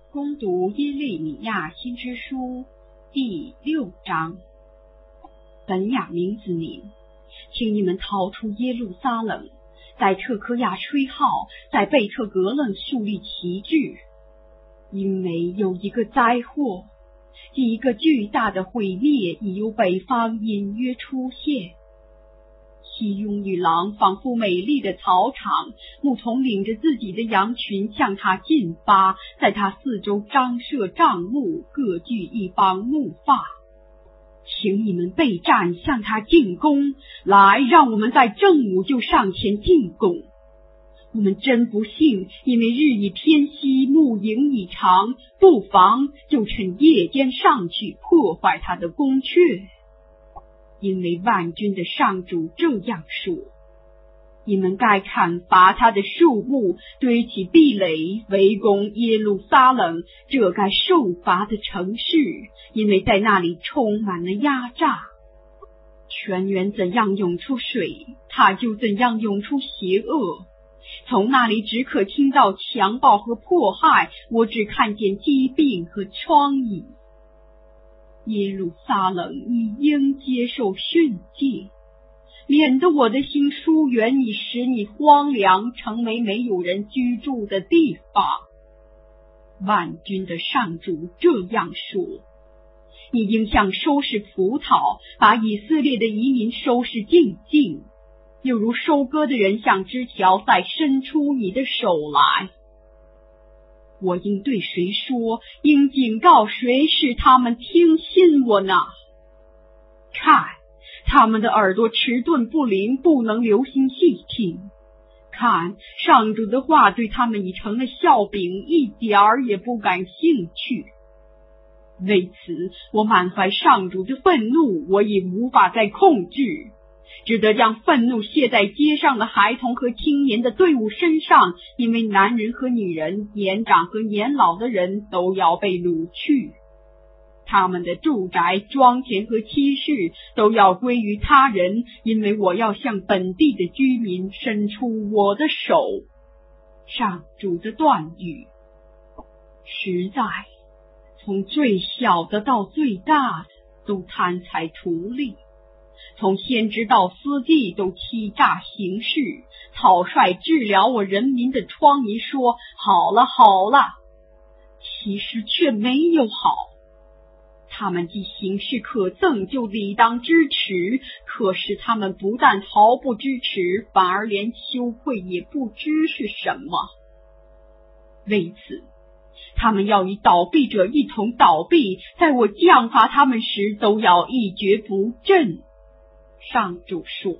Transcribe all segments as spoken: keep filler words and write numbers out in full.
攻读耶利米亚先知书第六章。本雅明子民，请你们逃出耶路撒冷，在特科亚吹号，在贝特格楞树立旗帜，因为有一个灾祸，即一个巨大的毁灭已由北方隐约出现。西雍女郎仿佛美丽的草场，牧童领着自己的羊群向她进发，在她四周张设帐幕，各具一帮木发。请你们备战，向她进攻，来，让我们在正午就上前进攻。我们真不幸，因为日已偏西，暮营已长，不妨就趁夜间上去破坏他的宫阙。因为万军的上主这样说：你们该砍伐他的树木，堆起壁垒，围攻耶路撒冷，这该受罚的城市，因为在那里充满了压榨。泉源怎样涌出水，它就怎样涌出邪恶。从那里只可听到强暴和迫害，我只看见疾病和疮痍。耶路撒冷，你应接受训诫，免得我的心疏远你，使你荒凉，成为没有人居住的地方。万军的上主这样说：你应像收拾葡萄，把以色列的移民收拾净尽，又如收割的人像枝条再伸出你的手来。我应对谁说，应警告谁，使他们听信我呢？看，他们的耳朵迟钝不灵，不能留心细听。看，上主的话对他们已成了笑柄，一点儿也不感兴趣。为此，我满怀上主的愤怒，我已无法再控制，只得将愤怒卸在街上的孩童和青年的队伍身上，因为男人和女人，年长和年老的人都要被掳去。他们的住宅、庄田和妻室都要归于他人，因为我要向本地的居民伸出我的手。上主的断语。实在，从最小的到最大的都贪财图利，从先知到司祭都欺诈行事，草率治疗我人民的疮痍，说好了好了，其实却没有好。他们既行事可憎，就理当支持，可是他们不但毫不支持，反而连羞愧也不知是什么。为此，他们要与倒闭者一同倒闭，在我降罚他们时都要一蹶不振。上主说，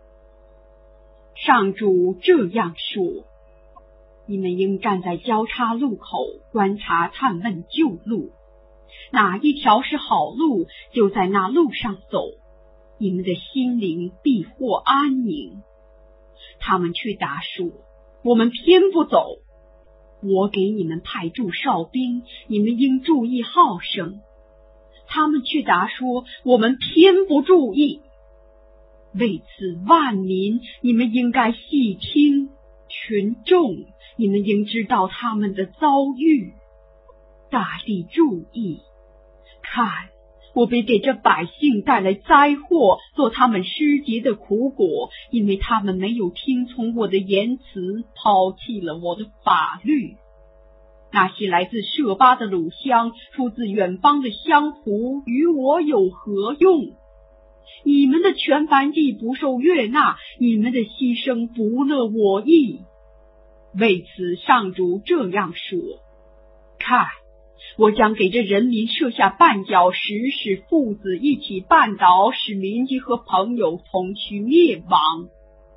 上主这样说：你们应站在交叉路口，观察探问旧路，哪一条是好路，就在那路上走，你们的心灵必获安宁。他们却答说：我们偏不走。我给你们派驻哨兵，你们应注意号声。他们却答说：我们偏不注意。为此，万民，你们应该细听；群众，你们应知道他们的遭遇。大地注意，看，我必给这百姓带来灾祸，做他们失节的苦果，因为他们没有听从我的言辞，抛弃了我的法律。那些来自舍巴的鲁乡，出自远方的乡仆，与我有何用？你们的全燔祭不受悦纳，你们的牺牲不乐我意。为此，上主这样说：看，我将给这人民设下绊脚石，使父子一起绊倒，使邻居和朋友同去灭亡。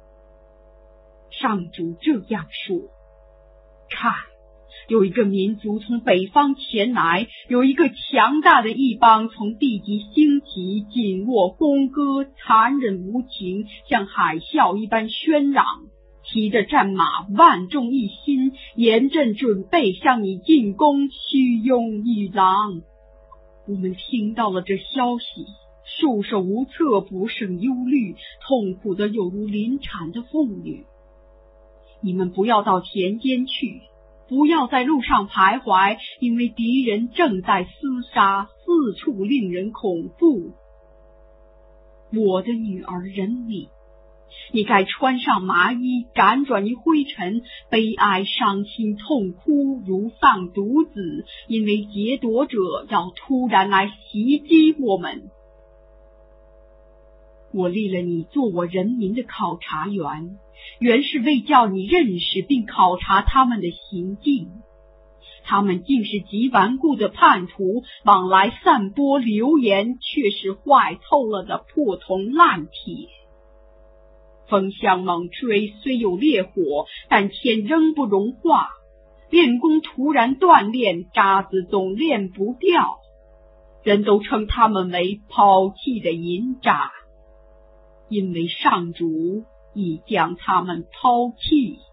上主这样说：看，有一个民族从北方前来，有一个强大的一邦从地极兴起，紧握弓戈，残忍无情，像海啸一般喧嚷，骑着战马，万众一心，严阵准备向你进攻，虚拥一狼。我们听到了这消息，束手无策，不胜忧虑，痛苦的有如临产的妇女。你们不要到田间去， 不要在路上徘徊，因为敌人正在厮杀，四处令人恐怖。我的女儿人米，你该穿上麻衣，辗转于灰尘，悲哀、伤心、痛哭，如丧独子，因为劫夺者要突然来袭击我们。我立了你做我人民的考察员，原是为叫你认识并考察他们的行径。他们竟是极顽固的叛徒，往来散播流言，却是坏透了的破铜烂铁。风向猛吹，虽有烈火，但铁仍不融化。练功突然断炼，渣子总炼不掉。人都称他们为抛弃的银渣，因为上主已将他们抛弃。